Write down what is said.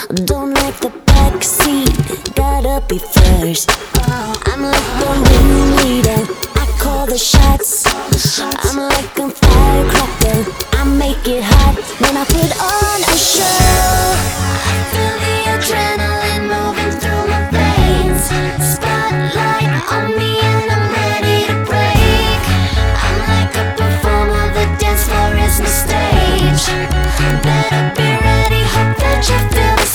Don't like the backseat, gotta be first. I'm like the ringleader, I call the shots. I'm like a firecracker, I make it hot when I put on a show.